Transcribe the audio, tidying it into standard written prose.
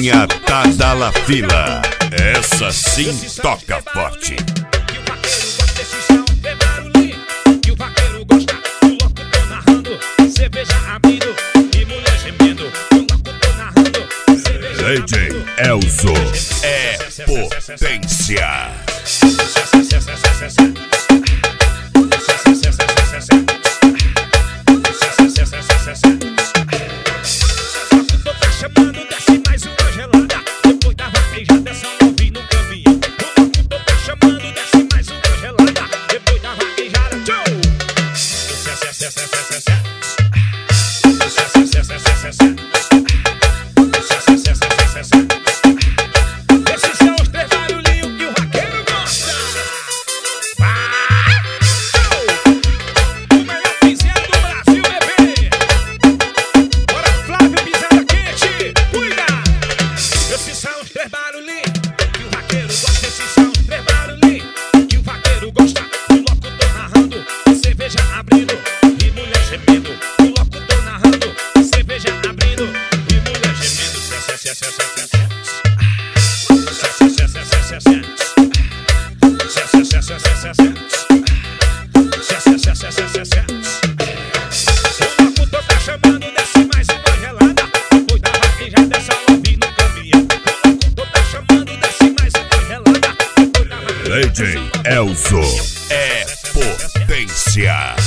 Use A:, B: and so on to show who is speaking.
A: Rainha Tadalafila, essa sim toca forte.
B: E o vaqueiro gosta desse som de barulhinho. E o vaqueiro gosta do locutor narrando, cerveja abrindo e mulher gemendo. O locutor narrando, cerveja
A: DJ
B: abrindo.
A: Elzo é potência.
B: Chamando, desce mais uma gelada. Depois da vaquejada, dessa love no caminhão. O locutor tá chamando, desce mais uma gelada. Depois da vaquejada, tchau. Esses são os três barulhinhos que o vaqueiro gosta. O melhor piseiro do Brasil, bebê. Bora, Flávio, pisada quente, cuida! Esses são os três barulhinhos que o vaqueiro gosta. Esses são os três barulhinhos que o vaqueiro gosta. O locutor narrando, cerveja abrindo e mulher gemendo. O locutor narrando, cerveja abrindo e mulher gemendo. O locutor tá chamando, desce mais uma gelada. Depois da vaquejada, dessa love no caminhão. O locutor tá chamando, desce mais uma gelada. Depois da vaquejada,
A: DJ Elzo é potência.